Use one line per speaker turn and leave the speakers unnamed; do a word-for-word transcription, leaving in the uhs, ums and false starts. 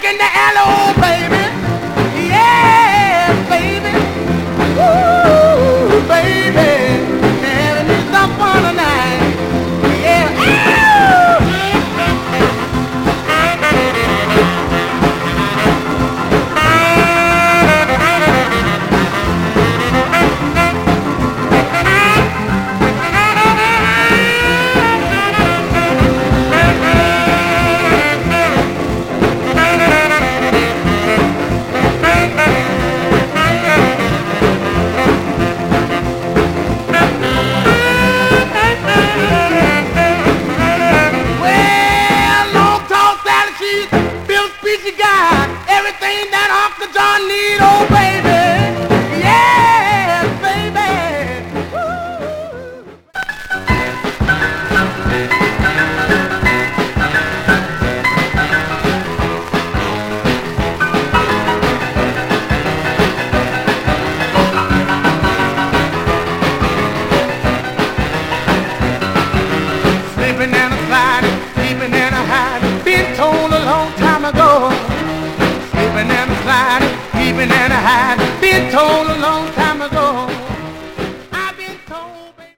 in the alley, oh baby. Yeah, baby. Ooh, baby. Having me some fun tonight. Yeah. You got everything that Uncle John need, oh baby, yeah, baby. Woo. Sleeping and a sliding, sleeping and a hiding, been told a long time ago. Sleeping and a sliding, keeping and a hiding, been told a long time.